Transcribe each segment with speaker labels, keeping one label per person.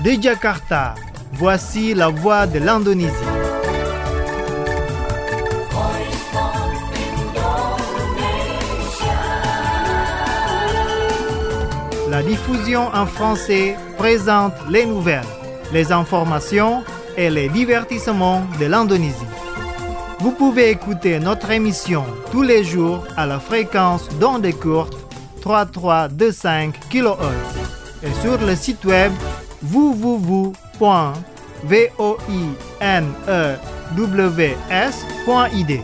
Speaker 1: De Jakarta, voici la voix de l'Indonésie. La diffusion en français présente les nouvelles, les informations et les divertissements de l'Indonésie. Vous pouvez écouter notre émission tous les jours à la fréquence d'ondes courtes 3325 kHz et sur le site web www.voinews.id.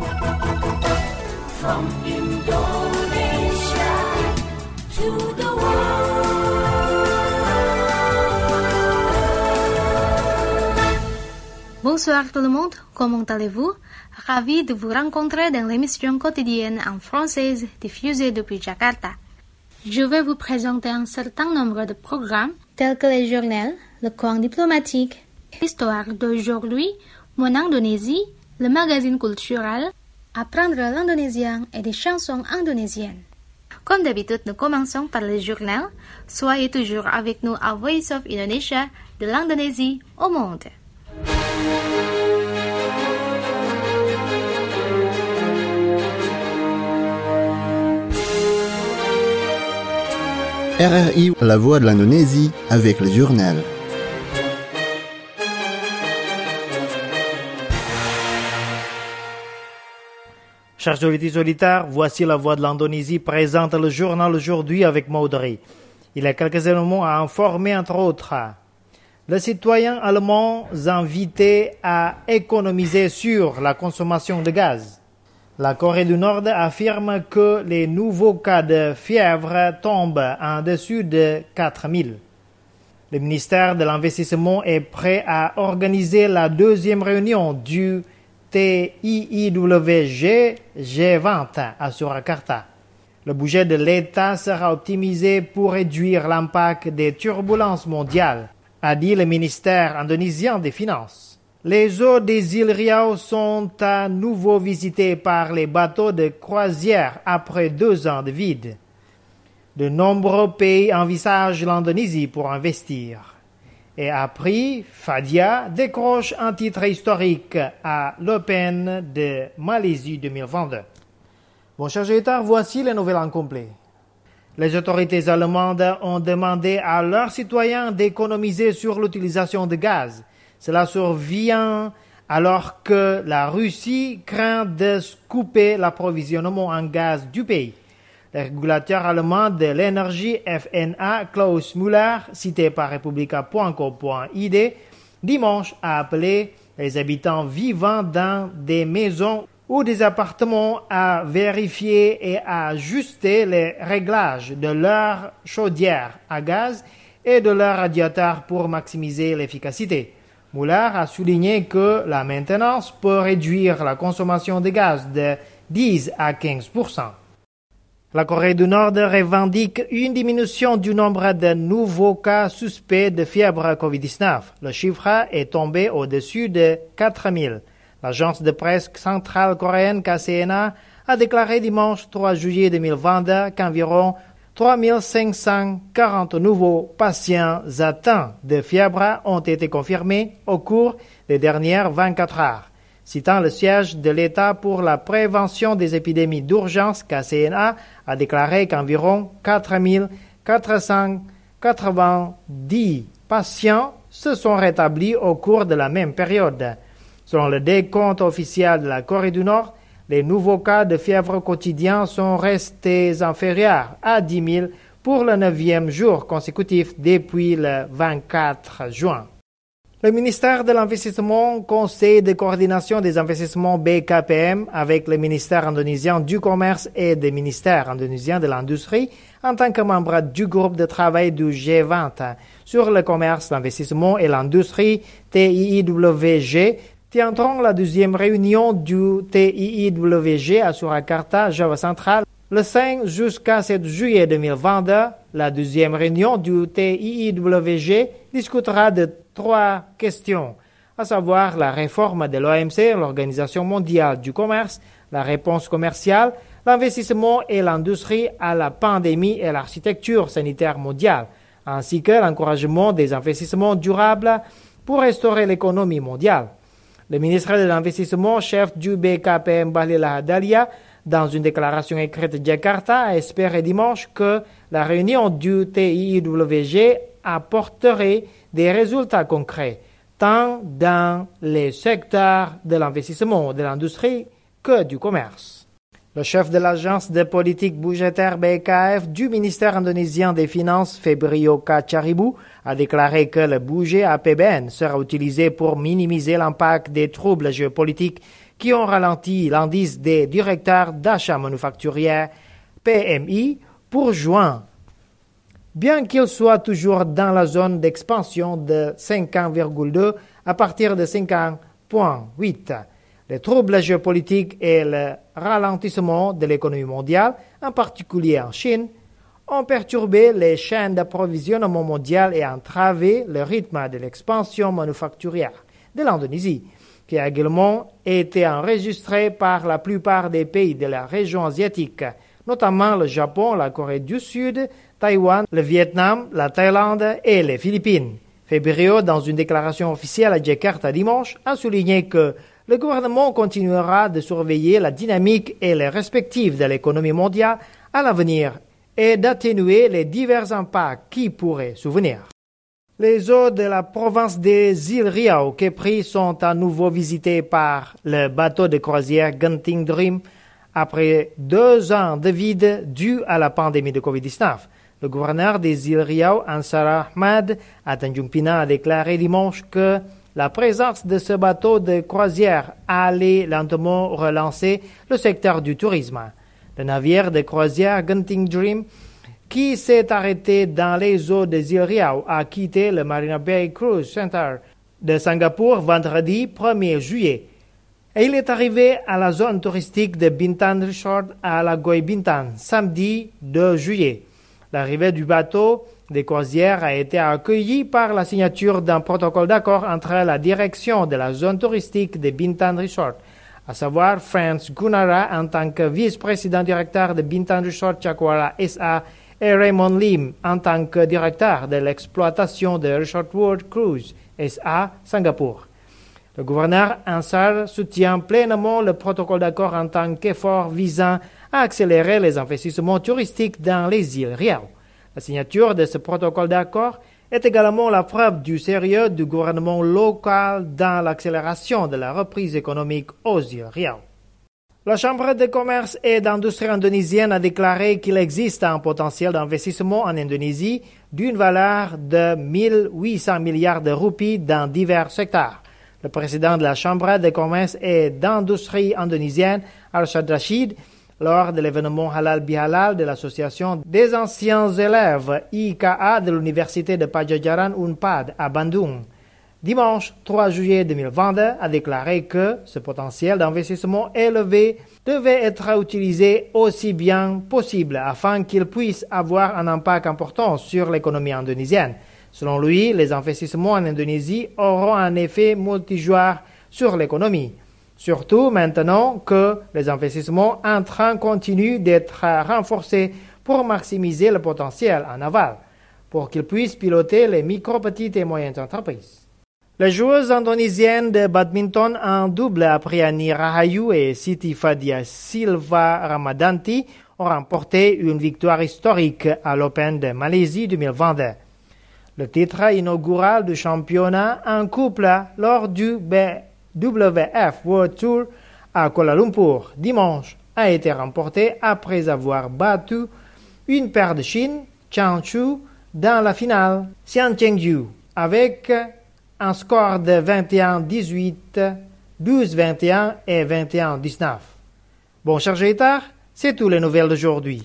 Speaker 2: From Indonesia to the
Speaker 3: Bonsoir tout le monde, comment allez-vous? Ravi de vous rencontrer dans l'émission quotidienne en française diffusée depuis Jakarta. Je vais vous présenter un certain nombre de programmes tels que les journaux, le coin diplomatique, l'histoire d'aujourd'hui, mon Indonésie, le magazine culturel, apprendre l'indonésien et des chansons indonésiennes. Comme d'habitude, nous commençons par les journaux. Soyez toujours avec nous à Voice of Indonesia, de l'Indonésie au monde.
Speaker 4: RRI, la voix de l'Indonésie, avec le journal.
Speaker 1: Chers auditeurs, voici la voix de l'Indonésie présente le journal aujourd'hui avec Maudry. Il y a quelques éléments à informer entre autres. Les citoyens allemands invités à économiser sur la consommation de gaz. La Corée du Nord affirme que les nouveaux cas de fièvre tombent en dessus de 4000. Le ministère de l'Investissement est prêt à organiser la deuxième réunion du TIIWG G20 à Surakarta. Le budget de l'État sera optimisé pour réduire l'impact des turbulences mondiales, a dit le ministère indonésien des Finances. Les eaux des îles Riau sont à nouveau visitées par les bateaux de croisière après 2 ans de vide. De nombreux pays envisagent l'Indonésie pour investir. Et après, Fadia décroche un titre historique à l'Open de Malaisie 2022. Bon, chers auditeurs, voici les nouvelles en complet. Les autorités allemandes ont demandé à leurs citoyens d'économiser sur l'utilisation de gaz. Cela survient alors que la Russie craint de couper l'approvisionnement en gaz du pays. Le régulateur allemand de l'énergie FNA, Klaus Müller, cité par Republica.co.id, dimanche a appelé les habitants vivant dans des maisons ou des appartements à vérifier et à ajuster les réglages de leur chaudière à gaz et de leur radiateur pour maximiser l'efficacité. Müller a souligné que la maintenance peut réduire la consommation de gaz de 10 à 15%. La Corée du Nord revendique une diminution du nombre de nouveaux cas suspects de fièvre Covid-19. Le chiffre est tombé au-dessus de 4000. L'agence de presse centrale coréenne KCNA a déclaré dimanche 3 juillet 2022 qu'environ 3540 nouveaux patients atteints de fièvre ont été confirmés au cours des dernières 24 heures. Citant le siège de l'État pour la prévention des épidémies d'urgence, KCNA a déclaré qu'environ 4490 patients se sont rétablis au cours de la même période. Selon le décompte officiel de la Corée du Nord, les nouveaux cas de fièvre quotidiens sont restés inférieurs à 10 000 pour le 9e jour consécutif depuis le 24 juin. Le ministère de l'Investissement, Conseil de coordination des investissements BKPM avec le ministère indonésien du Commerce et le ministère indonésien de l'Industrie en tant que membre du groupe de travail du G20 sur le commerce, l'investissement et l'industrie TIIWG tiendront la deuxième réunion du TIIWG à Surakarta, Java central, le 5 jusqu'à 7 juillet 2022. La deuxième réunion du TIIWG discutera de 3 questions, à savoir la réforme de l'OMC, l'Organisation mondiale du commerce, la réponse commerciale, l'investissement et l'industrie à la pandémie et l'architecture sanitaire mondiale. ainsi que l'encouragement des investissements durables pour restaurer l'économie mondiale. Le ministre de l'Investissement, chef du BKPM Bahlil Dalia, dans une déclaration écrite de Jakarta, a espéré dimanche que la réunion du TIIWG apporterait des résultats concrets, tant dans les secteurs de l'investissement, de l'industrie que du commerce. Le chef de l'agence de politique budgétaire BKF du ministère indonésien des Finances, Febrio Kacharibu, a déclaré que le budget APBN sera utilisé pour minimiser l'impact des troubles géopolitiques qui ont ralenti l'indice des directeurs d'achat manufacturier PMI pour juin. Bien qu'il soit toujours dans la zone d'expansion de 50,2 à partir de 50,8, les troubles géopolitiques et le ralentissement de l'économie mondiale, en particulier en Chine, ont perturbé les chaînes d'approvisionnement mondiales et entravé le rythme de l'expansion manufacturière de l'Indonésie, qui a également été enregistrée par la plupart des pays de la région asiatique, notamment le Japon, la Corée du Sud, Taïwan, le Vietnam, la Thaïlande et les Philippines. Febrio, dans une déclaration officielle à Jakarta dimanche, a souligné que le gouvernement continuera de surveiller la dynamique et les perspectives de l'économie mondiale à l'avenir et d'atténuer les divers impacts qui pourraient survenir. Les eaux de la province des îles Riau, Kepri, sont à nouveau visitées par le bateau de croisière Genting Dream après 2 ans de vide dû à la pandémie de Covid-19. Le gouverneur des îles Riau, Ansar Ahmad, à Tanjung Pinang, a déclaré dimanche que la présence de ce bateau de croisière allait lentement relancer le secteur du tourisme. Le navire de croisière Genting Dream, qui s'est arrêté dans les eaux des îles Riau, a quitté le Marina Bay Cruise Center de Singapour vendredi 1er juillet. Et il est arrivé à la zone touristique de Bintan Resort à la Goi Bintan samedi 2 juillet. L'arrivée du bateau de croisière a été accueillie par la signature d'un protocole d'accord entre la direction de la zone touristique de Bintan Resort, à savoir Franz Gunara en tant que vice-président directeur de Bintan Resort Chakwara SA et Raymond Lim en tant que directeur de l'exploitation de Resort World Cruise SA Singapour. Le gouverneur Ansar soutient pleinement le protocole d'accord en tant qu'effort visant à accélérer les investissements touristiques dans les îles Riau. La signature de ce protocole d'accord est également la preuve du sérieux du gouvernement local dans l'accélération de la reprise économique aux îles Riau. La Chambre de commerce et d'industrie indonésienne a déclaré qu'il existe un potentiel d'investissement en Indonésie d'une valeur de 1 800 milliards de roupies dans divers secteurs. Le président de la Chambre de commerce et d'industrie indonésienne, Arshad Rashid, lors de l'événement Halal Bihalal de l'Association des anciens élèves IKA de l'Université de Pajajaran Unpad à Bandung, dimanche 3 juillet 2022, a déclaré que ce potentiel d'investissement élevé devait être utilisé aussi bien possible afin qu'il puisse avoir un impact important sur l'économie indonésienne. Selon lui, les investissements en Indonésie auront un effet multijoueur sur l'économie, surtout maintenant que les investissements entrants continuent d'être renforcés pour maximiser le potentiel en aval, pour qu'ils puissent piloter les micro, petites et moyennes entreprises. Les joueuses indonésiennes de badminton en double Apriani Rahayu et Siti Fadia Silva Ramadanti ont remporté une victoire historique à l'Open de Malaisie 2022. Le titre inaugural du championnat en couple lors du WF World Tour à Kuala Lumpur dimanche a été remporté après avoir battu une paire de Chine, Chang Chu, dans la finale Xian Chengyu avec un score de 21-18, 12-21 et 21-19. Bon, chers auditeurs, c'est toutes les nouvelles d'aujourd'hui.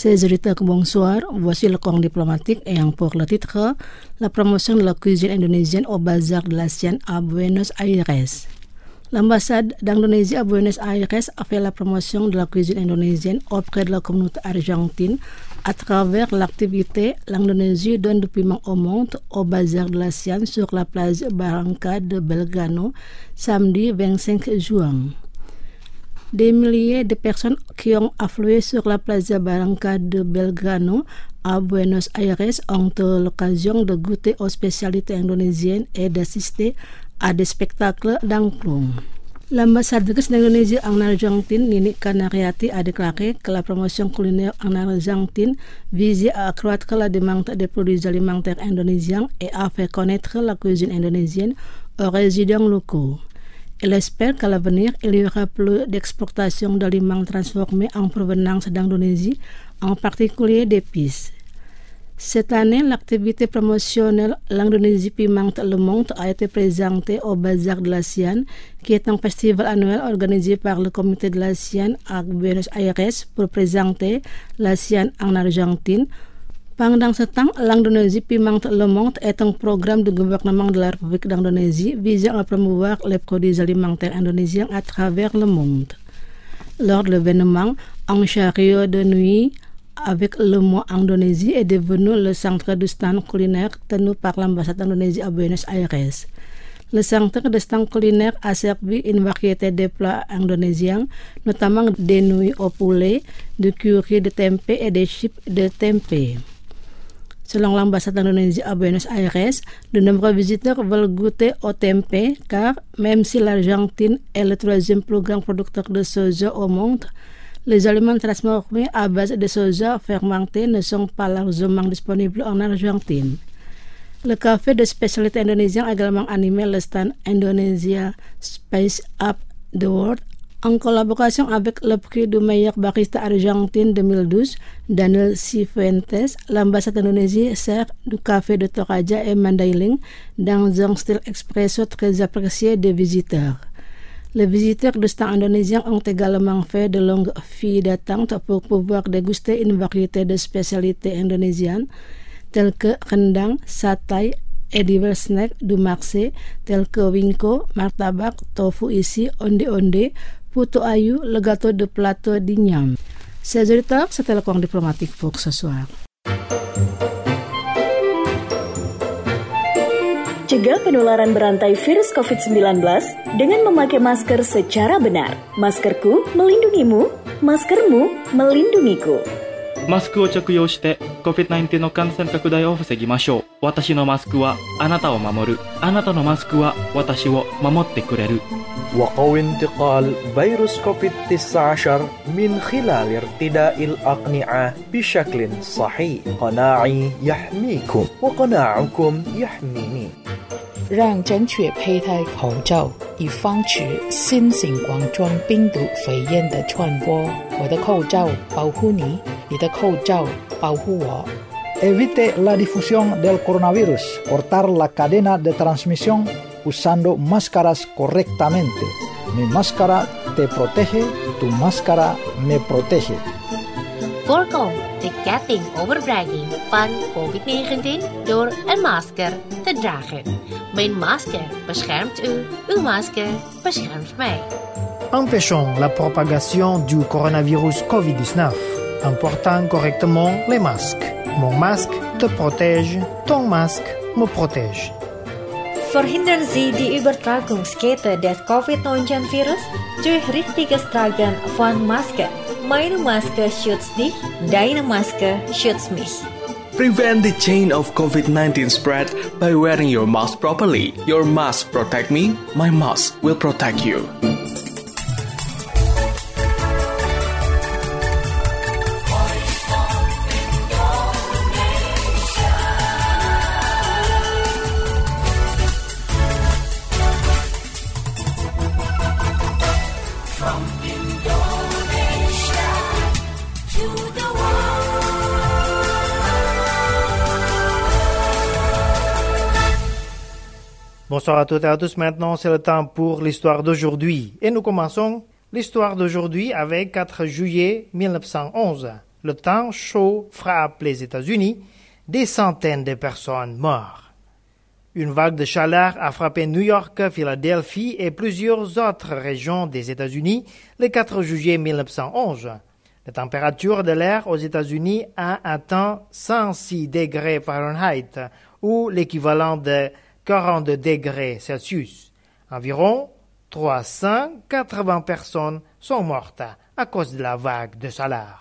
Speaker 5: Ses auditeurs, bonsoir. Voici le cours diplomatique ayant pour le titre la promotion de la cuisine indonésienne au bazar de l'ASEAN à Buenos Aires. L'ambassade d'Indonésie à Buenos Aires a fait la promotion de la cuisine indonésienne auprès de la communauté argentine à travers l'activité L'Indonésie donne du piment au monde au bazar de l'ASEAN sur la place Barranca de Belgrano samedi 25 juin. Des milliers de personnes qui ont afflué sur la Plaza Barranca de Belgrano à Buenos Aires ont eu l'occasion de goûter aux spécialités indonésiennes et d'assister à des spectacles d'angklung. L'ambassadrice d'Indonésie en Argentine, Nini Canariati, a déclaré que la promotion culinaire en Argentine visait à accroître la demande des produits alimentaires indonésiens et à faire connaître la cuisine indonésienne aux résidents locaux. Elle espère qu'à l'avenir, il y aura plus d'exportation d'aliments transformés en provenance d'Indonésie, en particulier d'épices. Cette année, l'activité promotionnelle L'Indonésie pimente le monde a été présentée au Bazar de l'ASEAN, qui est un festival annuel organisé par le comité de l'ASEAN à Buenos Aires pour présenter l'ASEAN en Argentine. Pendant ce temps, L'Indonésie pimente le monde est un programme du gouvernement de la République d'Indonésie visant à promouvoir les produits alimentaires indonésiens à travers le monde. Lors de l'événement, un chariot de nuit avec le mot Indonésie est devenu le centre du stand culinaire tenu par l'ambassade d'Indonésie à Buenos Aires. Le centre de stand culinaire a servi une variété de plats indonésiens, notamment des nouilles au poulet, du curry de tempeh et des chips de tempeh. Selon l'ambassade d'Indonésie à Buenos Aires, de nombreux visiteurs veulent goûter au tempeh car même si l'Argentine est le troisième plus grand producteur de soja au monde, les aliments transformés à base de soja fermenté ne sont pas largement disponibles en Argentine. Le café de spécialité indonésien a également animé le stand Indonesia Spice Up the World en collaboration avec le prix du meilleur barista argentine 2012, Daniel Cifuentes. L'ambassade d'Indonésie sert du café de Toraja et Mandailing dans un style expresso très apprécié des visiteurs. Les visiteurs du stand indonésien ont également fait de longues files d'attente pour pouvoir déguster une variété de spécialités indonésiennes telles que rendang, satay et divers snacks du marché tels que wingko, martabak, tofu isi, onde-onde, putu ayu, le gâteau de plateau d'igname. Ces auditeurs, c'était le cours diplomatique pour ce soir.
Speaker 6: Cegah penularan berantai virus COVID-19 dengan memakai masker secara benar. Maskerku melindungimu, maskermu melindungiku.
Speaker 7: マスクを着用して COVID-19 の感染拡大を防ぎましょう。私のマスクはあなたを守る。あなたのマスクは私を守ってくれる。
Speaker 8: وقوي انتقال فيروس كوفيد-19 من خلال ارتداء الأقنعة بشكل صحيح. قناعي يحميكم وقناعكم يحميني.
Speaker 9: 让正确佩戴口罩，以防止新型冠状病毒肺炎的传播。我的口罩保护你，你的口罩保护我。
Speaker 10: Evite la difusión del coronavirus. Cortar la cadena de transmisión usando máscaras correctamente. Mi máscara te protege, tu máscara me protege.
Speaker 11: Voorkom de ketting overbrenging van COVID-19 door een masker te dragen. Mijn masker beschermt u, uw masker beschermt mij.
Speaker 1: Empêchons la propagation du coronavirus COVID-19 en portant correctement les masques. Mon masque te protège, ton masque me protège.
Speaker 12: Verhindern Sie die Übertragungskette des Covid-19-Virus durch richtiges Tragen von Maske. Meine Maske schützt dich, deine Maske schützt mich.
Speaker 13: Prevent the chain of COVID-19 spread by wearing your mask properly. Your mask protect me, my mask will protect you.
Speaker 1: Bonsoir à toutes et à tous. Maintenant, c'est le temps pour l'histoire d'aujourd'hui. Et nous commençons l'histoire d'aujourd'hui avec 4 juillet 1911. le temps chaud frappe les États-Unis, des centaines de personnes meurent. Une vague de chaleur a frappé New York, Philadelphie et plusieurs autres régions des États-Unis le 4 juillet 1911. La température de l'air aux États-Unis a atteint 106 degrés Fahrenheit, ou l'équivalent de 42 degrés Celsius. Environ 380 personnes sont mortes à cause de la vague de chaleur.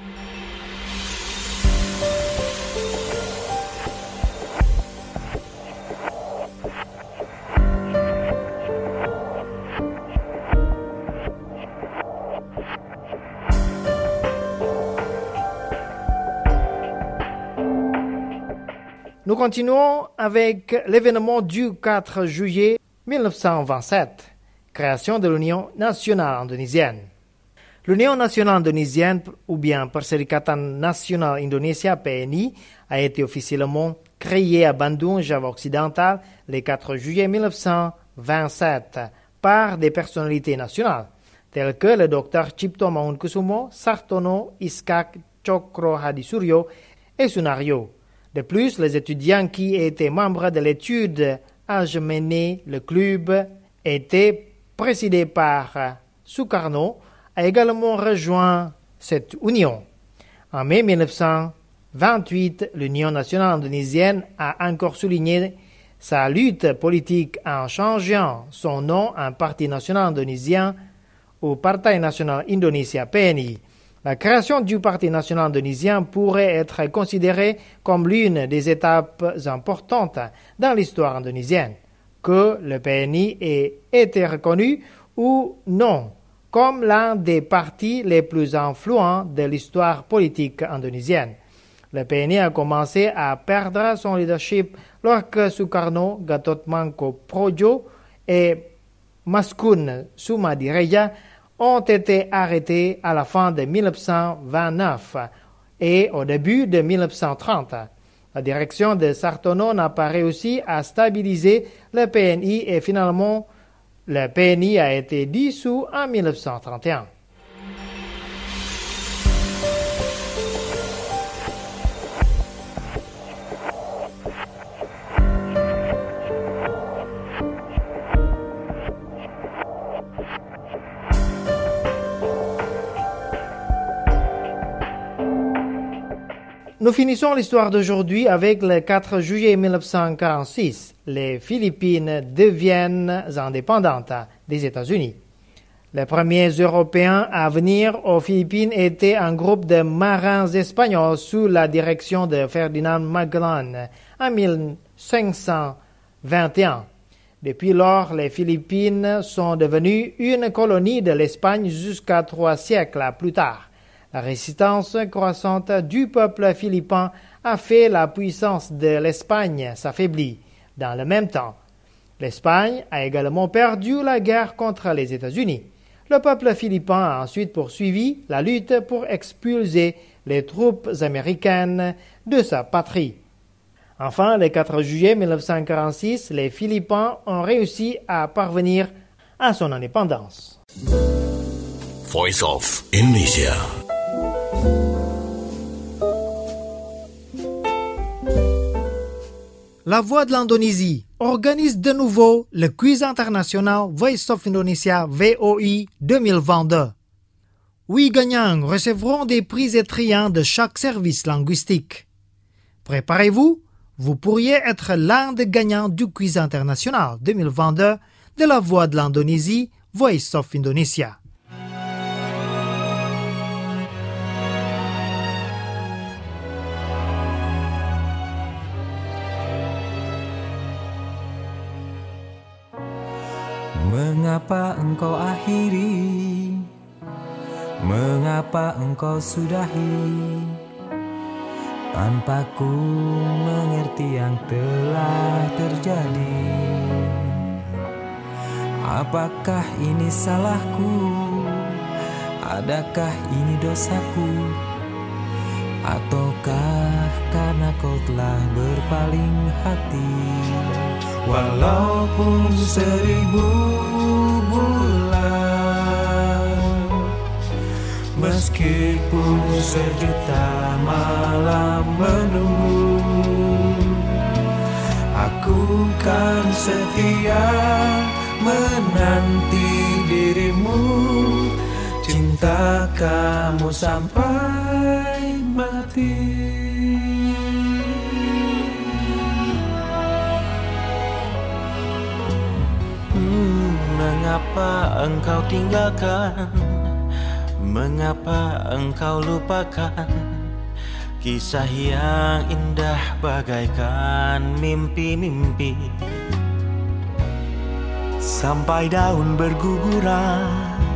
Speaker 1: Nous continuons avec l'événement du 4 juillet 1927, création de l'Union nationale indonésienne. L'Union nationale indonésienne, ou bien Perserikatan Nasional Indonesia (PNI), a été officiellement créée à Bandung, Java occidental, le 4 juillet 1927 par des personnalités nationales, telles que le Dr Cipto Mangunkusumo, Sartono, Iskak, Cokro Hadisuryo et Sunario. De plus, les étudiants qui étaient membres de l'étude Ajemene, le club, était présidé par Sukarno, a également rejoint cette union. En mai 1928, l'Union nationale indonésienne a encore souligné sa lutte politique en changeant son nom en Parti national indonésien au Partai Nasional Indonesia (PNI). La création du Parti national indonésien pourrait être considérée comme l'une des étapes importantes dans l'histoire indonésienne, que le PNI ait été reconnu ou non comme l'un des partis les plus influents de l'histoire politique indonésienne. Le PNI a commencé à perdre son leadership lorsque Sukarno, Gatotmangko Projo et Maskun Sumadireja ont été arrêtés à la fin de 1929 et au début de 1930. La direction de Sartono n'a pas réussi à stabiliser le PNI et finalement, le PNI a été dissous en 1931. Nous finissons l'histoire d'aujourd'hui avec le 4 juillet 1946. Les Philippines deviennent indépendantes des États-Unis. Les premiers Européens à venir aux Philippines étaient un groupe de marins espagnols sous la direction de Ferdinand Magellan en 1521. Depuis lors, les Philippines sont devenues une colonie de l'Espagne jusqu'à 3 siècles plus tard. La résistance croissante du peuple philippin a fait la puissance de l'Espagne s'affaiblir. Dans le même temps, l'Espagne a également perdu la guerre contre les États-Unis. Le peuple philippin a ensuite poursuivi la lutte pour expulser les troupes américaines de sa patrie. Enfin, le 4 juillet 1946, les Philippins ont réussi à parvenir à son indépendance.
Speaker 14: Voice of Indonesia.
Speaker 1: La Voix de l'Indonésie organise de nouveau le quiz international Voice of Indonesia VOI 2022. 8 gagnants recevront des prix étriens de chaque service linguistique. Préparez-vous, vous pourriez être l'un des gagnants du quiz international 2022 de la Voix de l'Indonésie Voice of Indonesia.
Speaker 15: Mengapa engkau akhiri? Mengapa engkau sudahi? Tanpa ku mengerti yang telah terjadi. Apakah ini salahku? Adakah ini dosaku? Ataukah karena kau telah berpaling hati? Walaupun 1000 bulan, meskipun sejuta malam menunggu. Aku kan setia menanti dirimu, cinta kamu sampai mati. Mengapa engkau tinggalkan? Mengapa engkau lupakan kisah yang indah bagaikan mimpi-mimpi? Sampai daun berguguran,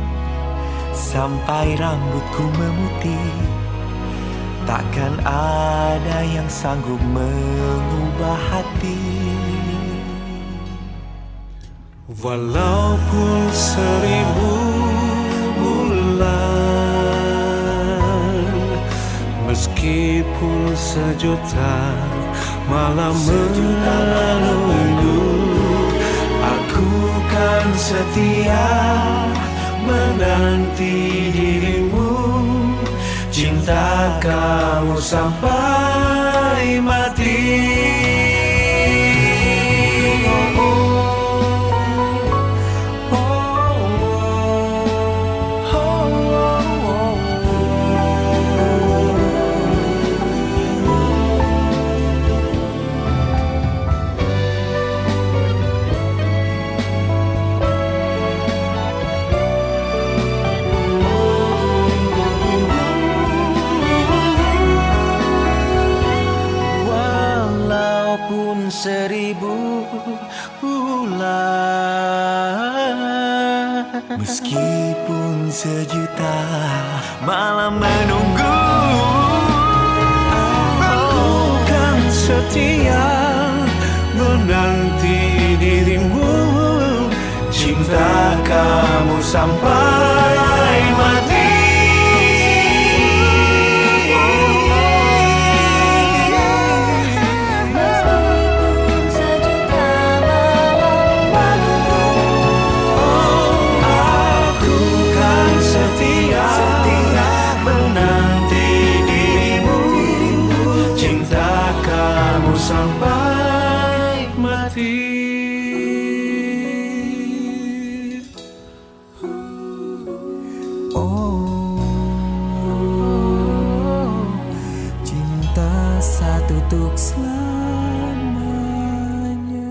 Speaker 15: sampai rambutku memutih, takkan ada yang sanggup mengubah hati. Walaupun 1000 bulan, meskipun sejuta malam menunggu, aku kan setia menanti dirimu, cinta kamu sampai mati. Walaupun 1000 bulan, meskipun sejuta malam menunggu, aku kan setia menanti dirimu, cinta kamu sampai mati. Sampai mati. Oh, cinta satu untuk selamanya.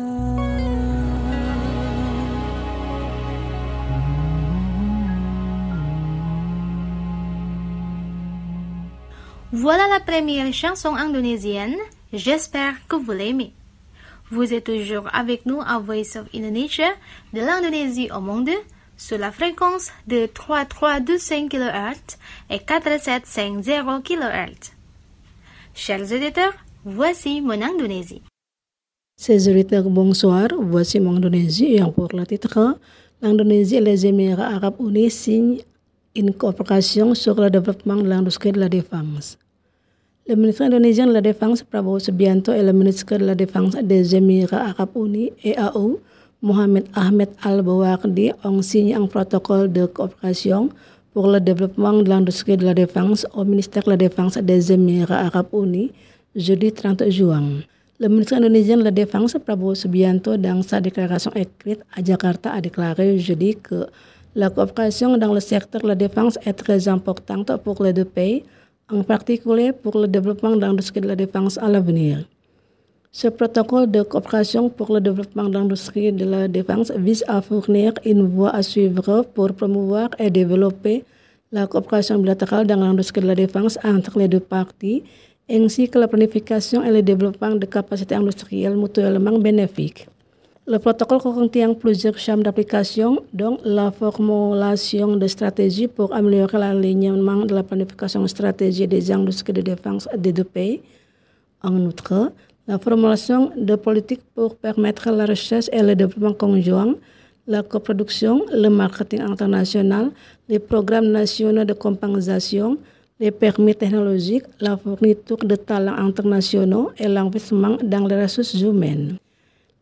Speaker 3: Voilà la première chanson indonésienne. J'espère que vous l'aimez. Vous êtes toujours avec nous à Voice of Indonesia, de l'Indonésie au monde, sur la fréquence de 3325 kHz et 4750 kHz. Chers auditeurs, voici mon Indonésie.
Speaker 5: Ces auditeurs, bonsoir. Voici mon Indonésie et pour le titre, l'Indonésie et les Émirats Arabes Unis signent une coopération sur le développement de l'industrie de la défense. Le ministre indonésien de la Défense, Prabowo Subianto, et le ministre de la Défense des Émirats Arabes Unis, EAU, Mohamed Ahmed Al-Bawardi, ont signé un protocole de coopération pour le développement de l'industrie de la défense au ministère de la Défense des Émirats Arabes Unis, jeudi 30 juin. Le ministre indonésien de la Défense, Prabowo Subianto, dans sa déclaration écrite à Jakarta, a déclaré jeudi que la coopération dans le secteur de la défense est très importante pour les deux pays, en particulier pour le développement de l'industrie de la défense à l'avenir. Ce protocole de coopération pour le développement de l'industrie de la défense vise à fournir une voie à suivre pour promouvoir et développer la coopération bilatérale dans l'industrie de la défense entre les deux parties, ainsi que la planification et le développement de capacités industrielles mutuellement bénéfiques. Le protocole contient plusieurs champs d'application, dont la formulation de stratégies pour améliorer l'alignement de la planification stratégique des industries de défense des deux pays. En outre, la formulation de politiques pour permettre la recherche et le développement conjoint, la coproduction, le marketing international, les programmes nationaux de compensation, les permis technologiques, la fourniture de talents internationaux et l'investissement dans les ressources humaines.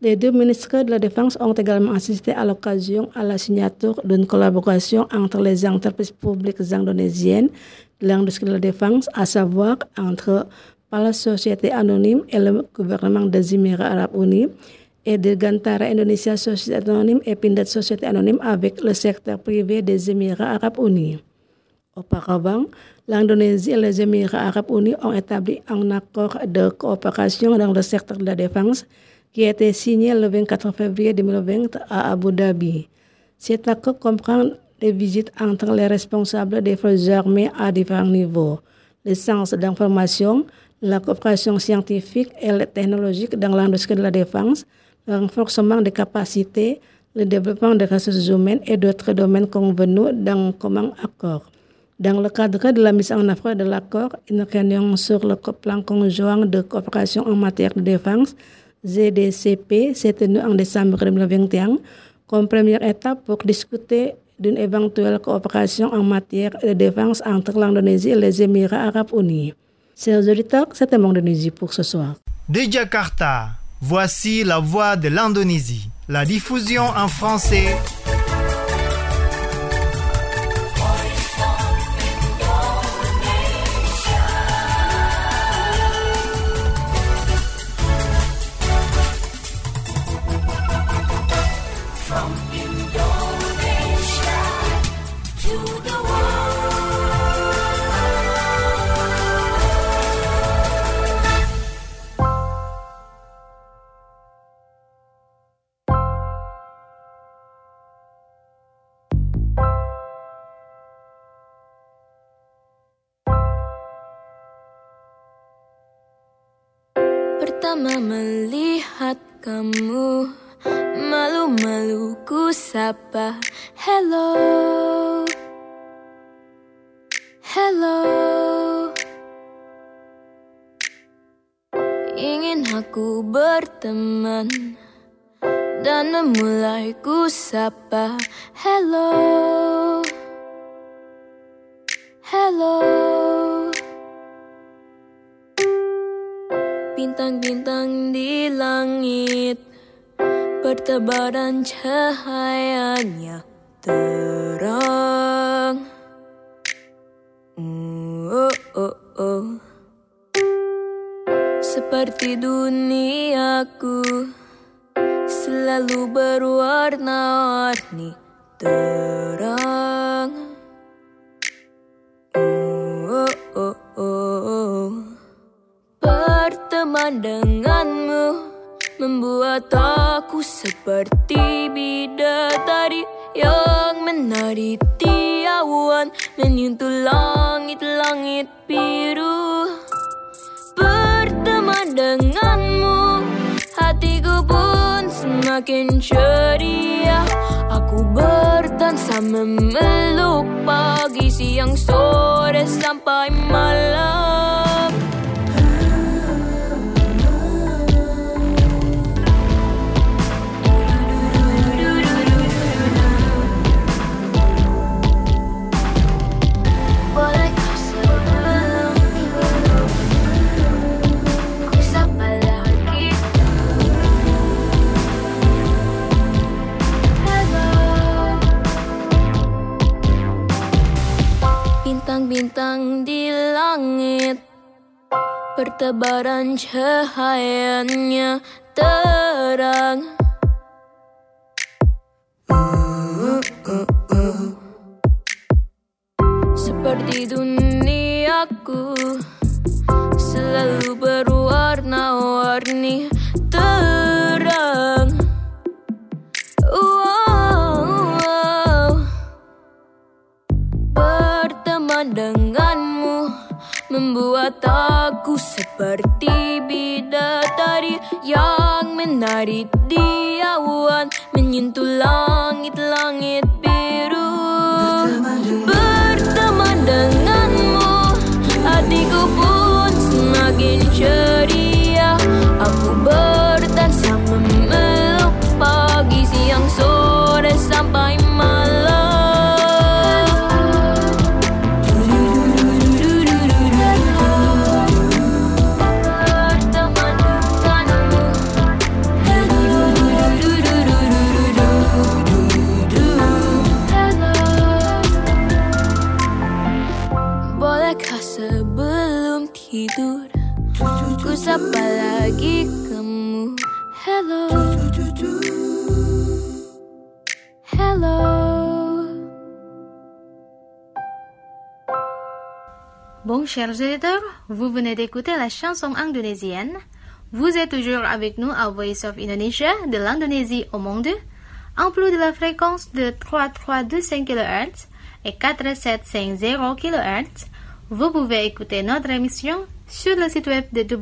Speaker 5: Les deux ministres de la Défense ont également assisté à l'occasion à la signature d'une collaboration entre les entreprises publiques indonésiennes de l'industrie de la défense, à savoir entre la société anonyme et le gouvernement des Émirats Arabes Unis, et Dirgantara Indonesia Société Anonyme et Pindad Société Anonyme avec le secteur privé des Émirats Arabes Unis. Auparavant, l'Indonésie et les Émirats Arabes Unis ont établi un accord de coopération dans le secteur de la défense qui a été signé le 24 février 2020 à Abu Dhabi. Cet accord comprend des visites entre les responsables des forces armées à différents niveaux, l'échange d'informations, la coopération scientifique et technologique dans l'industrie de la défense, le renforcement des capacités, le développement des ressources humaines et d'autres domaines convenus dans un commun accord. Dans le cadre de la mise en œuvre de l'accord, une réunion sur le plan conjoint de coopération en matière de défense, ZDCP, s'est tenue en décembre 2021 comme première étape pour discuter d'une éventuelle coopération en matière de défense entre l'Indonésie et les Émirats Arabes Unis. Chers auditeurs, c'était mon Indonésie pour ce soir.
Speaker 1: De Jakarta, voici la voix de l'Indonésie. La diffusion en français.
Speaker 16: Pertama melihat kamu, malu-malu ku sapa, hello, hello. Ingin aku berteman dan memulai ku sapa, hello, hello. Bintang-bintang di langit bertebaran cahayanya terang. Seperti duniaku selalu berwarna-warni terang. Berteman denganmu membuat aku seperti bidadari yang menari di awan menyentuh langit-langit biru. Berteman denganmu hatiku pun semakin ceria. Aku berdansa memeluk pagi, siang, sore sampai malam. Bintang-bintang di langit bertebaran cahayanya terang. Seperti duniaku selalu berwarna-warni terang. Berteman denganmu membuat aku seperti bidadari yang menari di awan menyentuh langit-langit biru. Berteman denganmu hatiku pun semakin ceria. Aku berdansa memeluk pagi, siang, sore sampai malam.
Speaker 3: Bon, chers auditeurs, vous venez d'écouter la chanson indonésienne. Vous êtes toujours avec nous à Voice of Indonesia, de l'Indonésie au monde, en plus de la fréquence de 3325 kHz et 4750 kHz. Vous pouvez écouter notre émission sur le site web de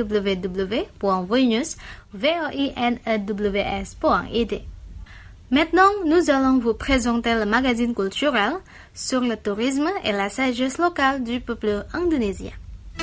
Speaker 3: www.voinews.id. Maintenant, nous allons vous présenter le magazine culturel sur le tourisme et la sagesse locale du peuple indonésien.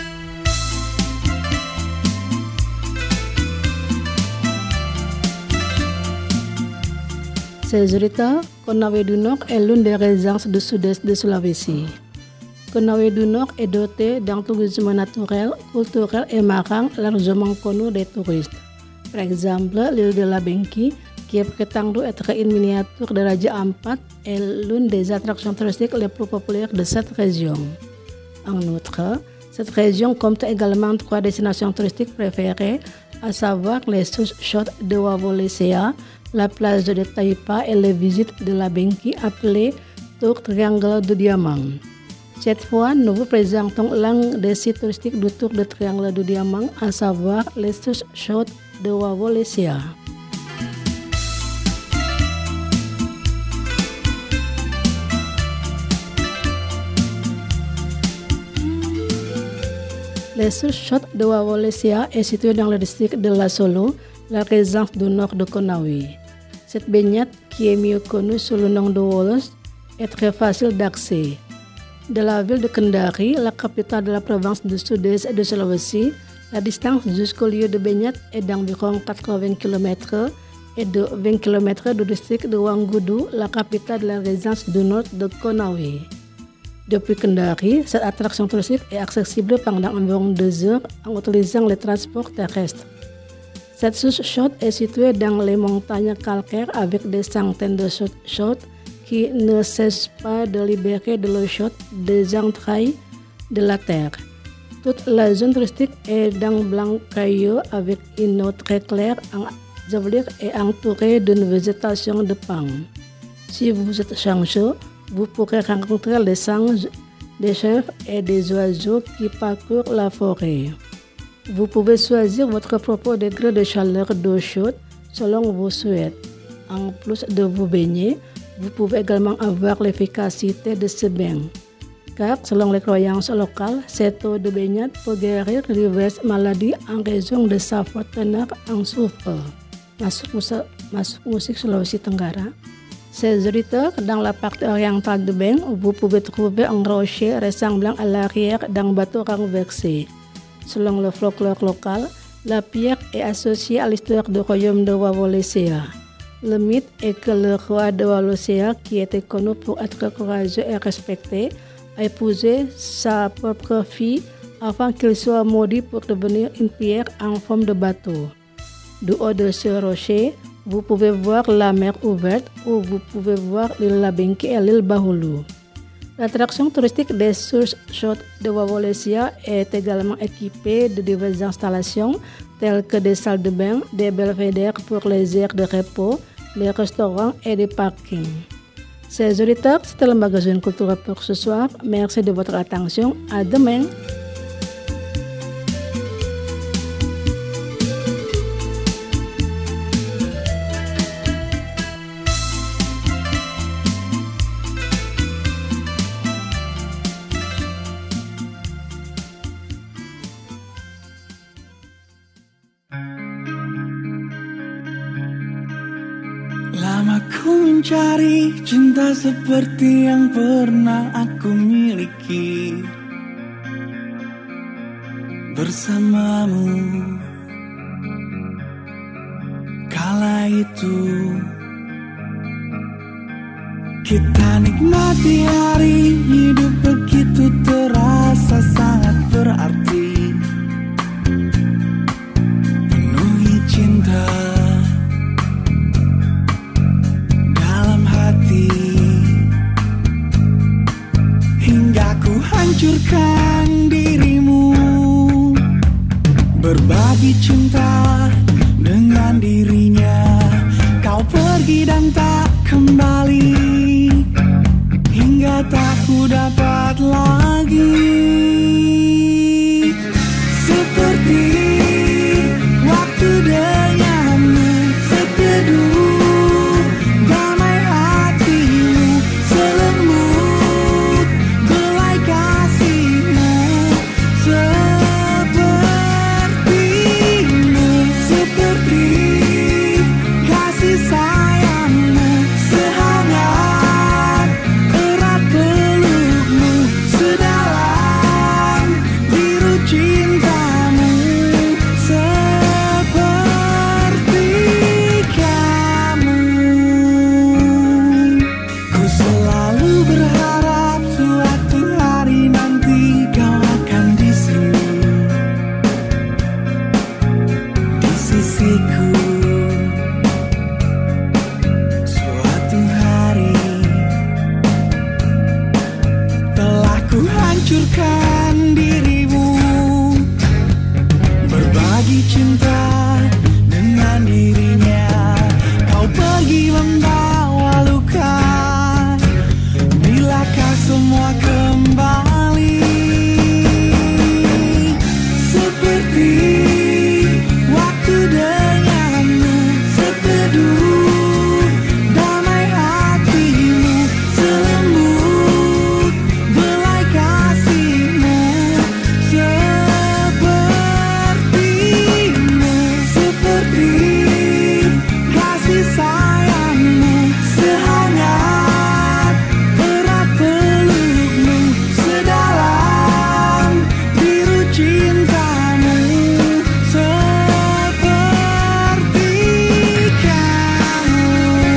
Speaker 5: Chers auditeurs, Konawe du Nord est l'une des résidences du sud-est de Sulawesi. Konawe du Nord est doté d'un tourisme naturel, culturel et marin largement connu des touristes. Par exemple, l'île de Labengki, qui est prétendue être une miniature de Raja Ampat, est l'une des attractions touristiques les plus populaires de cette région. En outre, cette région compte également 3 destinations touristiques préférées, à savoir les Shoot de Wavolesea, la plage de Taipa et les visites de Labengki appelées Tour Triangle du Diamant. Cette fois, nous vous présentons l'un des sites touristiques du Tour de Triangle du Diamant, à savoir les Shoot de Wavolesea. Les Shoot de Wavolesea est situé dans le district de La Solo, la résidence du nord de Konawe. Cette baignade, qui est mieux connue sous le nom de Wolos, est très facile d'accès. De la ville de Kendari, la capitale de la province du sud-est de Sulawesi, la distance jusqu'au lieu de baignade est d'environ 80 km et de 20 km du district de Wangudu, la capitale de la résidence du nord de Konawe. Depuis Kendari, cette attraction touristique est accessible pendant environ 2 heures en utilisant les transports terrestres. Cette Shoot est située dans les montagnes calcaires avec des centaines de Shoot qui ne cessent pas de libérer de l'eau chaude des entrailles de la terre. Toute la zone touristique est d'un blanc caillou avec une eau très claire et entourée d'une végétation de pins. Si vous êtes chanceux, vous pourrez rencontrer les singes, des chèvres et des oiseaux qui parcourent la forêt. Vous pouvez choisir votre propre degré de chaleur d'eau chaude selon vos souhaits. En plus de vous baigner, vous pouvez également avoir l'efficacité de ce bain. Car selon les croyances locales, cette eau de baignade peut guérir diverses maladies en raison de sa forte teneur en soufre. Masuk musik Sulawesi Tenggara. Chers auditeurs, dans la partie orientale de Beng, vous pouvez trouver un rocher ressemblant à l'arrière d'un bateau renversé. Selon le folklore local, la pierre est associée à l'histoire du royaume de Wavolesea. Le mythe est que le roi de Wavolesea, qui était connu pour être courageux et respecté, a épousé sa propre fille avant qu'il soit maudit pour devenir une pierre en forme de bateau. Du haut de ce rocher, vous pouvez voir la mer ouverte ou vous pouvez voir l'île Labengki et l'île Bahulu. L'attraction touristique des Shoot de Wavolesea est également équipée de diverses installations telles que des salles de bain, des belvédères pour les aires de repos, des restaurants et des parkings. Chers auditeurs, c'était le magazine culturel pour ce soir. Merci de votre attention. À demain.
Speaker 17: Lama ku mencari cinta seperti yang pernah aku miliki. Bersamamu kala itu kita nikmati hari hidup begitu terasa sangat berarti. Penuhi cinta hingga ku hancurkan dirimu. Berbagi cinta dengan dirinya, kau pergi dan tak kembali hingga tak ku dapat lagi. Seperti waktu denganmu, seteduh damai hatimu, selembut belai kasihmu, sepertimu, seperti kasih sayangmu, sehangat erat pelukmu, sedalam biru cintamu, seperti kamu. Ku selalu berharap suatu hari nanti kau akan di sini, di sisiku. Suatu hari telah ku hancurkan dirimu, berbagi cinta dengan dirinya. Kau pergi membawa luka, bilakah semua kembali seperti waktu denganmu, seteduh damai hatimu, selembut belai kasihmu, sepertimu, seperti kasih sayangmu, sehangat erat pelukmu, sedalam biru cintamu, seperti kamu.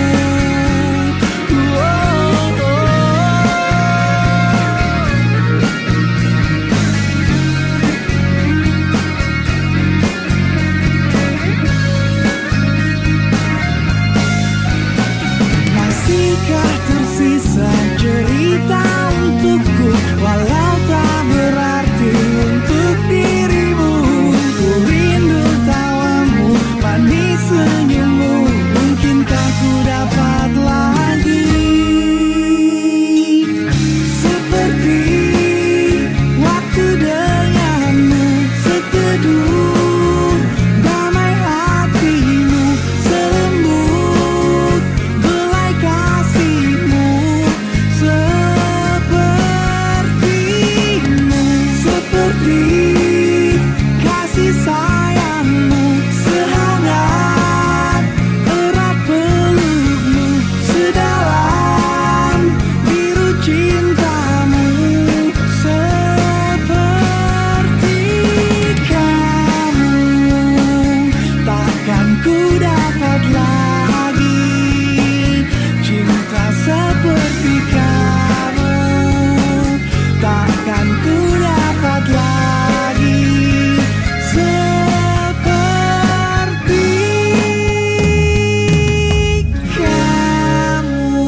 Speaker 17: Masihkah tersisa cerita untukku, walau tak berarti untuk dirimu. Ku rindu tawamu, manis senyummu, mungkinkah ku dapat lagi seperti waktu denganmu, seteduh damai hatimu, selembut belai kasihmu, sepertimu, seperti kasih sayangmu, sehangat erat pelukmu, sedalam biru cintamu, seperti kamu. Takkan ku dapat lagi cinta seperti kamu, takkan ku dapat lagi seperti kamu.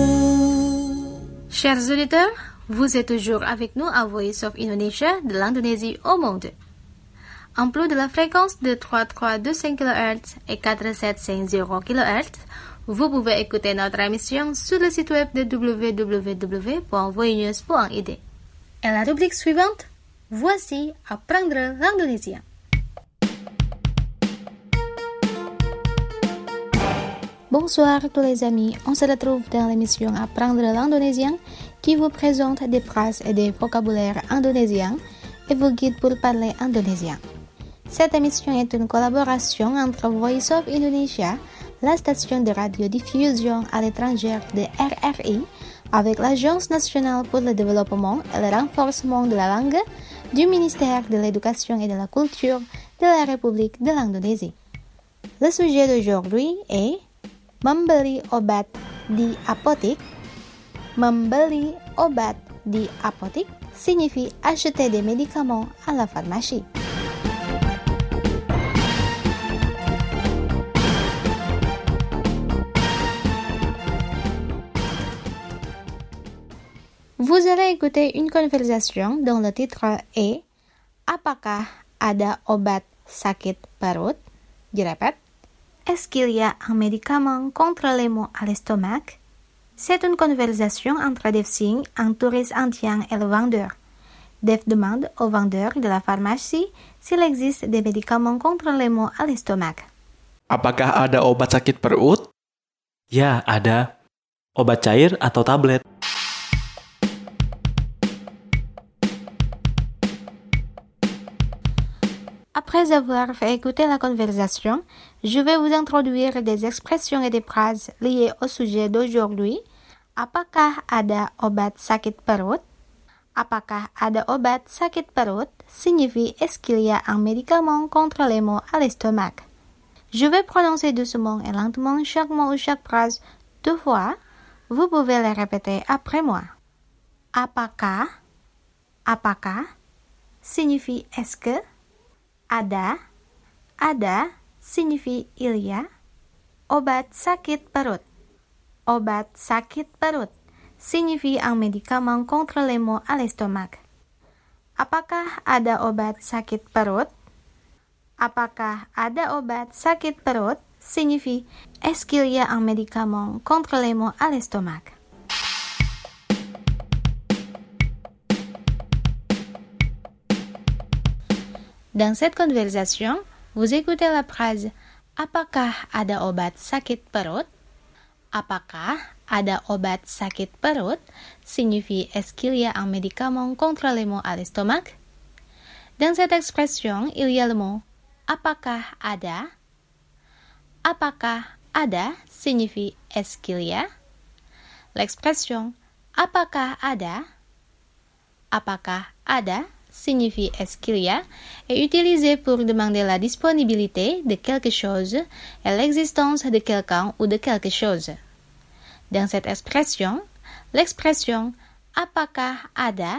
Speaker 3: Chers auditeurs, vous êtes toujours avec nous à Voice of Indonesia de l'Indonésie au monde. En plus de la fréquence de 3325 kHz et 4750 kHz, vous pouvez écouter notre émission sur le site web de www.voinews.id. Et la rubrique suivante, voici Apprendre l'Indonésien. Bonsoir tous les amis, on se retrouve dans l'émission Apprendre l'Indonésien qui vous présente des phrases et des vocabulaires indonésiens et vous guide pour parler indonésien. Cette émission est une collaboration entre Voice of Indonesia, la station de radiodiffusion à l'étranger de RRI, avec l'Agence nationale pour le développement et le renforcement de la langue du ministère de l'Éducation et de la Culture de la République de l'Indonésie. Le sujet d'aujourd'hui est membeli obat di apotik. Membeli obat di apotik signifie acheter des médicaments à la pharmacie. Vous allez écouter une conversation dont le titre est Apakah ada obat sakit perut? Je répète. Est-ce qu'il y a un médicament contre les maux à l'estomac? C'est une conversation entre Dave Singh, un touriste indien, et le vendeur. Dave demande au vendeur de la pharmacie s'il existe des médicaments contre les maux à l'estomac.
Speaker 13: Apakah ada obat sakit perut?
Speaker 7: Ya, ada. Obat cair atau tablet?
Speaker 3: Après avoir fait écouter la conversation, je vais vous introduire des expressions et des phrases liées au sujet d'aujourd'hui. Apakah ada obat sakit perut? Apakah ada obat sakit perut signifie est-ce qu'il y a un médicament contre les maux à l'estomac. Je vais prononcer doucement et lentement chaque mot ou chaque phrase 2 fois. Vous pouvez les répéter après moi. Apakah signifie est-ce que. Ada signifie il y a. Obat sakit perut signifie un médicament contre les maux à l'estomac. Apakah ada obat sakit perut? Apakah ada obat sakit perut signifie est-ce qu'il y a un médicament contre les maux à l'estomac. Dans cette conversation, vous écoutez la phrase apakah ada obat sakit perut? Apakah ada obat sakit perut signifie est-ce qu'il y a un médicament contre les maux à l'estomac? Dans cette expression, il y a le mot apakah ada. Apakah ada signifie est-ce qu'il y a. L'expression apakah ada signifie est-ce qu'il y a est utilisée pour demander la disponibilité de quelque chose et l'existence de quelqu'un ou de quelque chose. Dans cette expression, l'expression apakah ada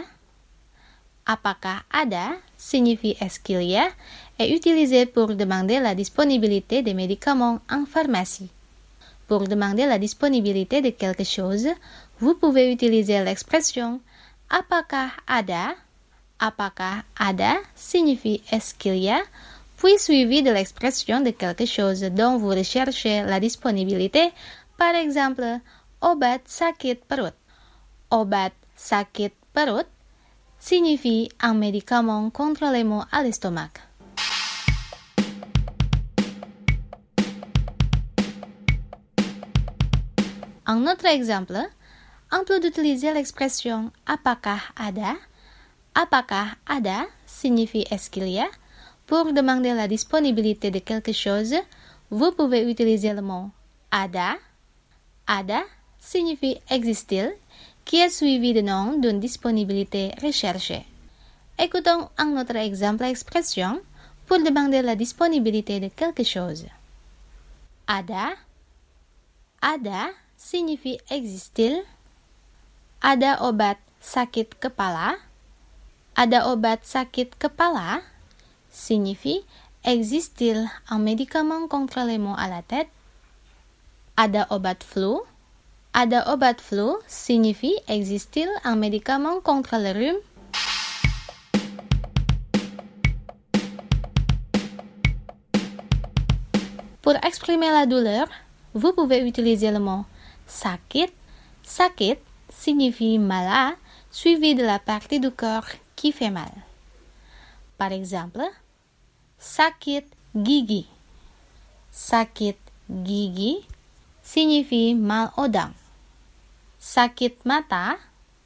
Speaker 3: signifie est-ce qu'il y a est utilisée pour demander la disponibilité des médicaments en pharmacie. Pour demander la disponibilité de quelque chose, vous pouvez utiliser l'expression apakah ada. Apakah ada signifie est-ce qu'il y a, puis suivi de l'expression de quelque chose dont vous recherchez la disponibilité, par exemple, obat sakit perut. Obat sakit perut signifie un médicament contre les maux à l'estomac. Un autre exemple, on peut utiliser l'expression apakah ada. Apakah ada signifie est-ce qu'il y a. Pour demander la disponibilité de quelque chose, vous pouvez utiliser le mot ada. Ada signifie existe-t-il, qui est suivi de nom d'une disponibilité recherchée. Écoutons un autre exemple expression pour demander la disponibilité de quelque chose. Ada signifie existe-t-il. Ada obat sakit kepala. Ada obat sakit kepala signifie existe-t-il un médicament contre les maux à la tête? Ada obat flu. Ada obat flu signifie existe-t-il un médicament contre le rhume? Pour exprimer la douleur, vous pouvez utiliser le mot sakit. Sakit signifie malade suivi de la partie du corps qui fait mal. Par exemple, sakit gigi. Sakit gigi signifie mal aux dents. Sakit mata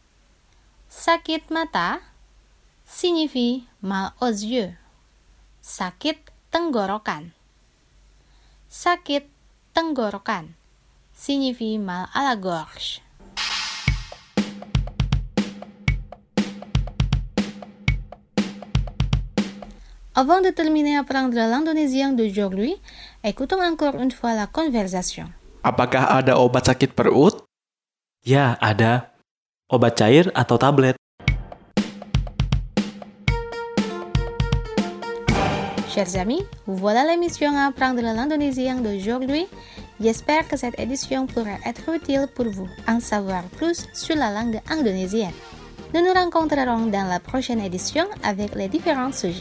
Speaker 3: signifie mal aux yeux. Sakit tenggorokan. Sakit tenggorokan signifie mal à la gorge. Avant de terminer apprendre l'indonésien d'aujourd'hui, écoutons encore une fois la conversation.
Speaker 13: Apakah ada obat sakit perut?
Speaker 7: Ya, ada. Obat cair atau tablet?
Speaker 3: Chers amis, voilà l'émission à apprendre l'indonésien d'aujourd'hui. J'espère que cette édition pourra être utile pour vous en savoir plus sur la langue indonésienne. Nous nous rencontrerons dans la prochaine édition avec les différents sujets.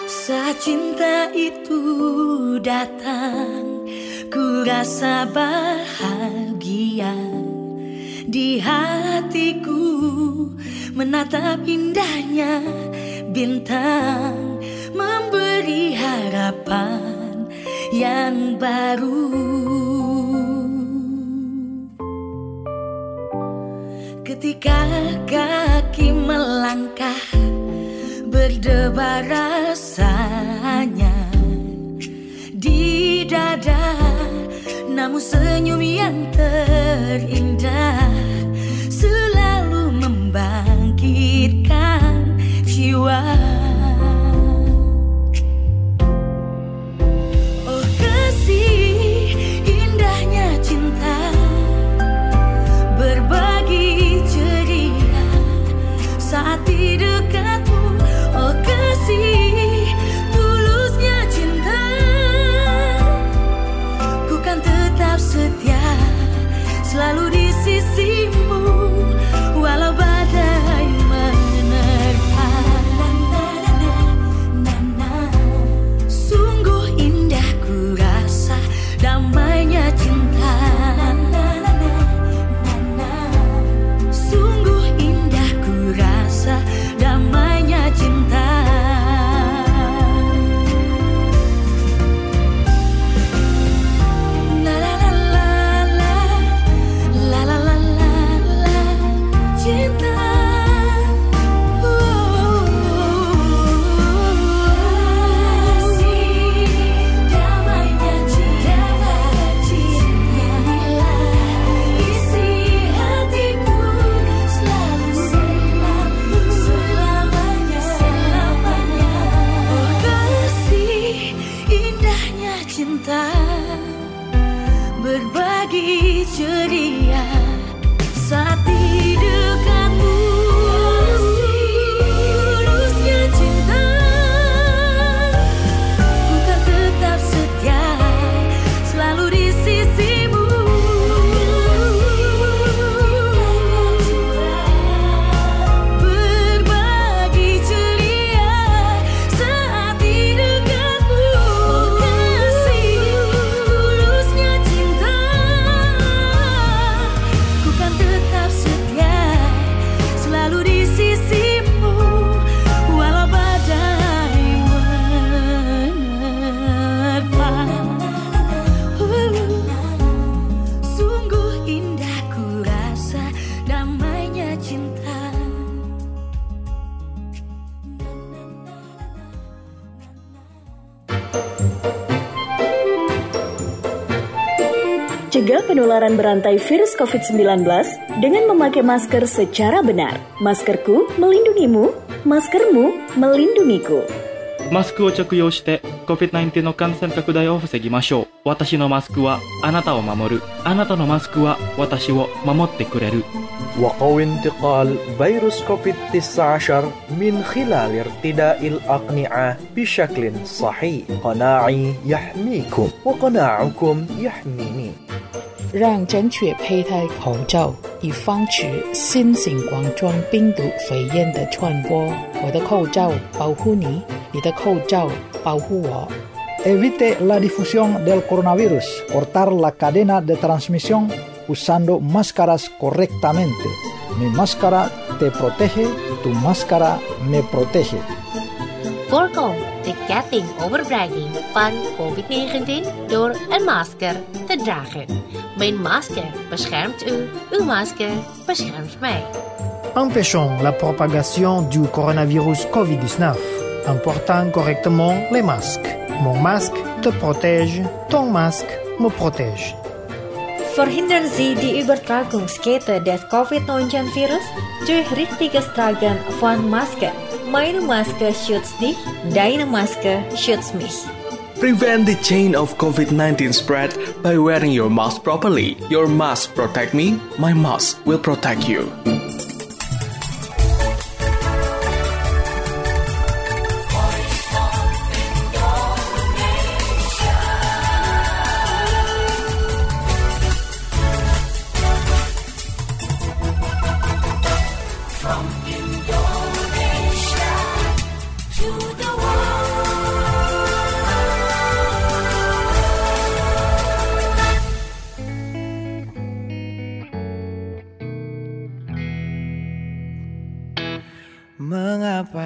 Speaker 2: Saat cinta itu datang, ku rasa bahagia di hatiku, menatap indahnya bintang, memberi harapan yang baru. Ketika kaki melangkah, berdebar rasanya di dada, namun senyum yang terindah selalu membangkitkan jiwa. Oh kasih, indahnya cinta, berbagi ceria saat di dekatmu. Oh kasih, tulusnya cinta, ku kan tetap setia selalu di sisimu, walau badai menerpa. Sungguh indah ku rasa damainya cinta. Sungguh indah ku rasa damainya cinta. La la la la la, la la la la, cinta. Damainya cinta, isi hatiku selalu selamanya. Oh kasih, indahnya cinta, berbagi ceria saat di dekatmu. Tulusnya cinta, ku kan tetap setia selalu di sisimu. Berbagi ceria saat di dekatmu. Oh kasih, tulusnya cinta, ku kan tetap setia selalu di sisimu, walau badai menerpa. Sungguh indah ku rasa damainya cinta.
Speaker 6: Cegah penularan berantai virus COVID-19 dengan memakai masker secara benar. Maskerku melindungimu, maskermu melindungiku.
Speaker 7: マスクを着用して COVID-19 の感染拡大を防ぎましょう。私のマスクはあなたを守る。あなたのマスクは私を守ってくれる。
Speaker 8: وقوي انتقال فيروس كوفيد-19 من خلال ارتداء الأقنعة بشكل صحيح. قناعي يحميكم وقناعكم يحميني.
Speaker 9: 让正确佩戴口罩，以防止新型冠状病毒肺炎的传播。我的口罩保护你，你的口罩保护我。
Speaker 10: Evite la difusión del coronavirus. Cortar la cadena de transmisión usando máscaras correctamente. Mi máscara te protege, tu máscara me protege.
Speaker 11: Voorkom de ketting overbregging van COVID-19 door een masker te dragen. Mijn masker beschermt u, uw masker beschermt mij.
Speaker 1: Empêchons la propagation du coronavirus COVID-19 en portant correctement les masques. Mon masque te protège, ton masque me protège.
Speaker 12: Verhindern Sie die Übertragungskette des Covid-19-Virus durch richtiges Tragen von Maske. Meine Maske schützt dich, deine Maske schützt mich.
Speaker 13: Prevent the chain of COVID-19 spread by wearing your mask properly. Your mask protect me, my mask will protect you.
Speaker 2: From Indonesia to the world.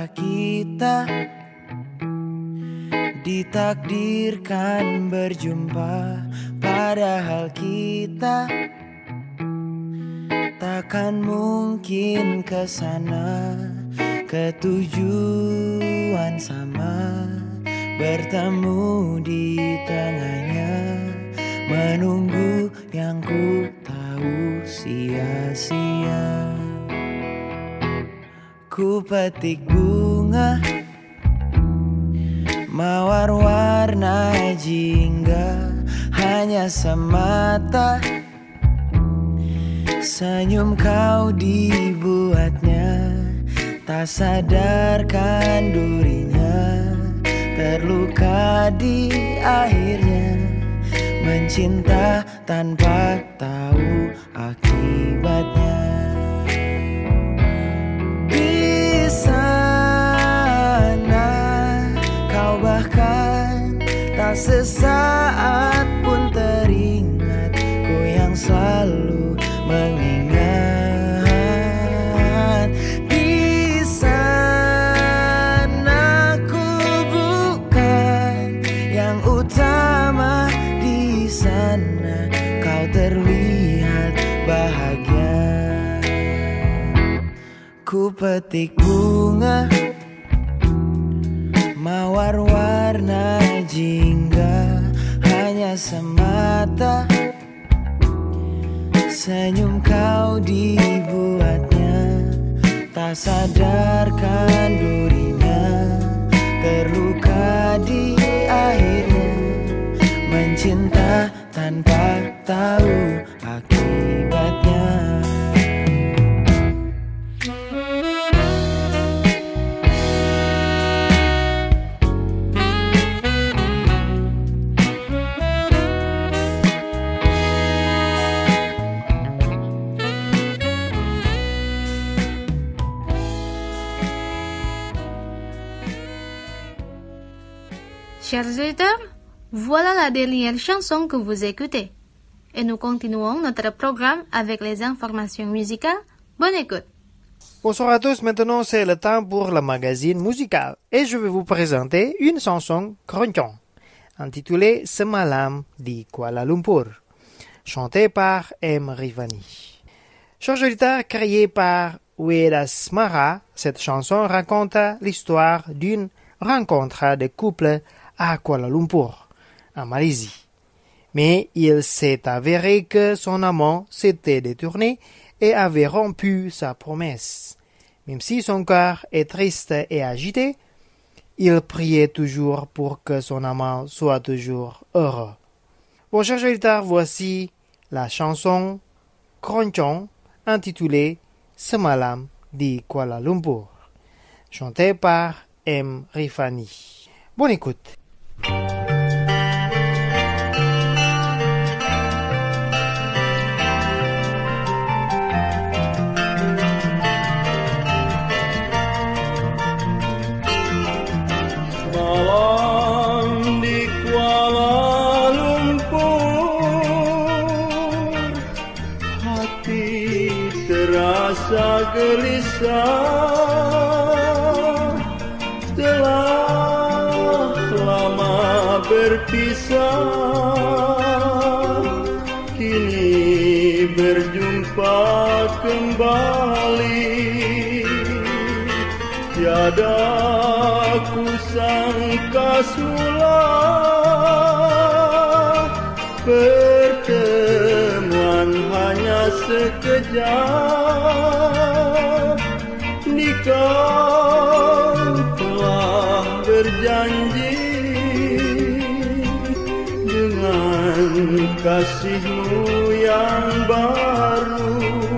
Speaker 18: antara kita ditakdirkan berjumpa, padahal kita takkan mungkin ke sana. Ketujuan sama, bertemu di tengahnya, menunggu yang ku tahu sia-sia. Ku petik bunga mawar warna jingga, hanya semata senyum kau dibuatnya. Tak sadarkan durinya, terluka di akhirnya, mencinta tanpa tahu akibatnya. Di sana kau bahkan tak sesaat pun teringat, ku yang selalu mengingat. Di sana ku bukan yang utama, di sana kau terlihat bahagia. Ku petik bunga mawar warna jingga, hanya semata senyum kau dibuatnya. Tak sadarkan durinya, terluka di akhirnya, mencinta tanpa tahu akibatnya.
Speaker 3: Chers auditeurs, voilà la dernière chanson que vous écoutez. Et nous continuons notre programme avec les informations musicales. Bonne écoute.
Speaker 1: Bonsoir à tous, maintenant c'est le temps pour le magazine musical. Et je vais vous présenter une chanson Keroncong, intitulée Semalam di Kuala Lumpur, chantée par M. Rifani. Chers auditeurs, créée par Wedas Mara, cette chanson raconte l'histoire d'une rencontre de couple à Kuala Lumpur, en Malaisie. Mais il s'est avéré que son amant s'était détourné et avait rompu sa promesse. Même si son cœur est triste et agité, il priait toujours pour que son amant soit toujours heureux. Bon, chers auditeurs, voici la chanson Keroncong intitulée Semalam di Kuala Lumpur, chantée par M. Rifani. Bonne écoute.
Speaker 19: Malam di Kuala Lumpur, hati terasa gelisah, telah lama berpisah, kini berjumpa kembali. Tiada kusangka sulah, pertemuan hanya sekejap. Nikah telah berjanji dengan kasihmu yang baru.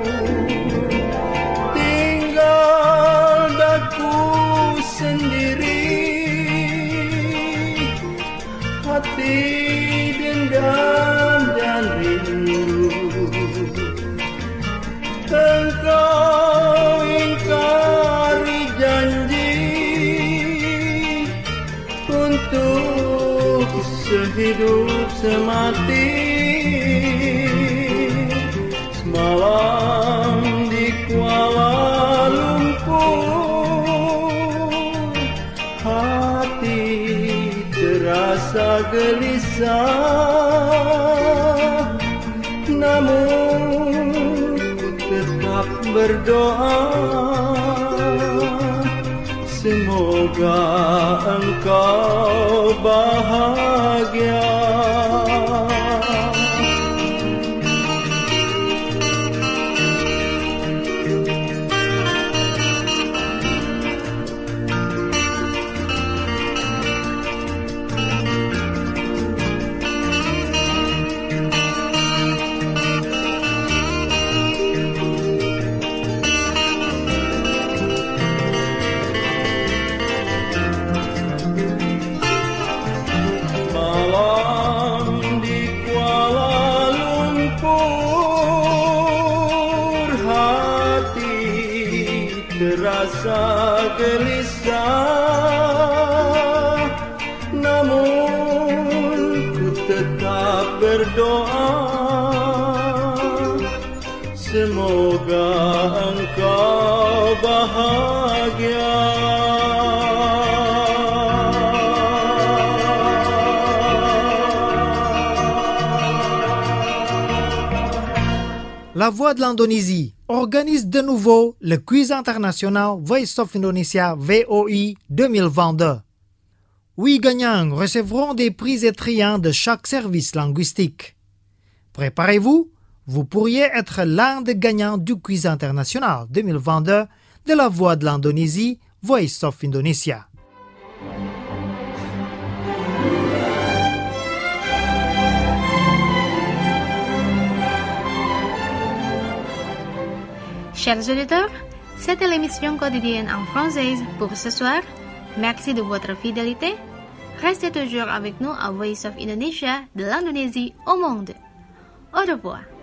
Speaker 19: Tinggal daku sendiri, hati dendam dan rindu. Engkau ingkari janji untuk sehidup semati. Semalam di Kuala Lumpur, terasa gelisah, namun ku tetap berdoa, semoga engkau bahagia. Terasa gelisah, namun ku tetap berdoa, semoga engkau bahagia.
Speaker 1: La Voix de l'Indonésie organise de nouveau le quiz international Voice of Indonesia VOI 2022. 8 gagnants recevront des prix étriens de chaque service linguistique. Préparez-vous, vous pourriez être l'un des gagnants du quiz international 2022 de La Voix de l'Indonésie Voice of Indonesia.
Speaker 3: Chers auditeurs, c'était l'émission quotidienne en française pour ce soir. Merci de votre fidélité. Restez toujours avec nous à Voice of Indonesia de l'Indonésie au monde. Au revoir.